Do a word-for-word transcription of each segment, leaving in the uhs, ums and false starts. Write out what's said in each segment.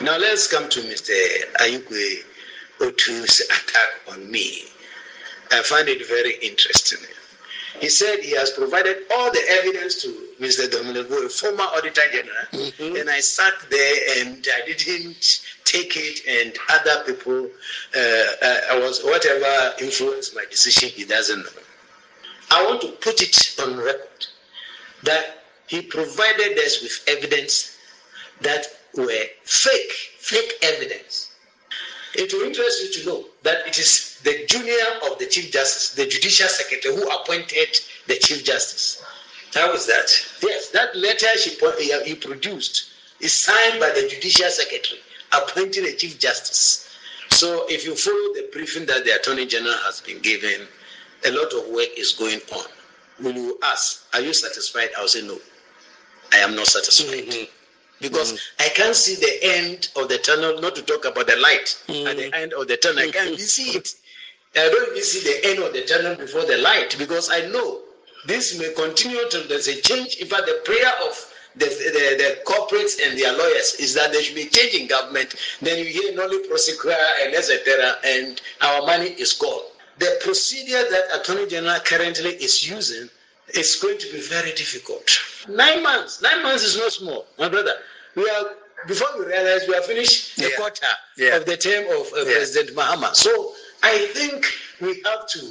Now let's come to Mister Ayukwe Otu's attack on me. I find it very interesting. He said he has provided all the evidence to Mister Dominigo, a former Auditor General, mm-hmm. and I sat there and I didn't take it, and other people, uh, uh, I was whatever influenced my decision, he doesn't know. I want to put it on record that he provided us with evidence that were fake, fake evidence. It will interest you to know that it is the junior of the Chief Justice, the Judicial Secretary, who appointed the Chief Justice. How is that? Yes, that letter she he produced is signed by the Judicial Secretary appointing a Chief Justice. So if you follow the briefing that the Attorney General has been given, a lot of work is going on. When you ask, are you satisfied? I'll say no. I am not satisfied. Mm-hmm. Because mm-hmm. I can't see the end of the tunnel, not to talk about the light mm-hmm. at the end of the tunnel. I can't even see it. I don't even see the end of the tunnel before the light, because I know this may continue till there's a change. In fact, the prayer of the, the, the corporates and their lawyers is that there should be a change in government. Then you hear Nolly Prosecutor and et cetera, and our money is gone. The procedure that Attorney General currently is using is going to be very difficult. Nine months. Nine months is not small, my brother. We are, before we realize, we have finished the yeah. quarter yeah. of the term of uh, yeah. President Mahama. So I think we have to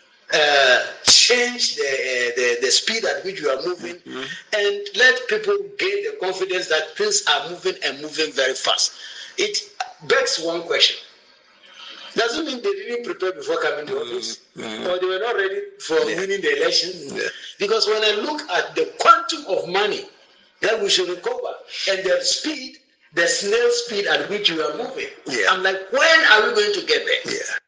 uh, change the, uh, the the speed at which we are moving, mm-hmm. and let people gain the confidence that things are moving and moving very fast. It begs one question. Doesn't mean they didn't prepare before coming to office, mm-hmm. or they were not ready for yeah. winning the election. Yeah. Because when I look at the quantum of money that we should recover and the speed, the snail speed at which we are moving, yeah. I'm like, when are we going to get there? Yeah.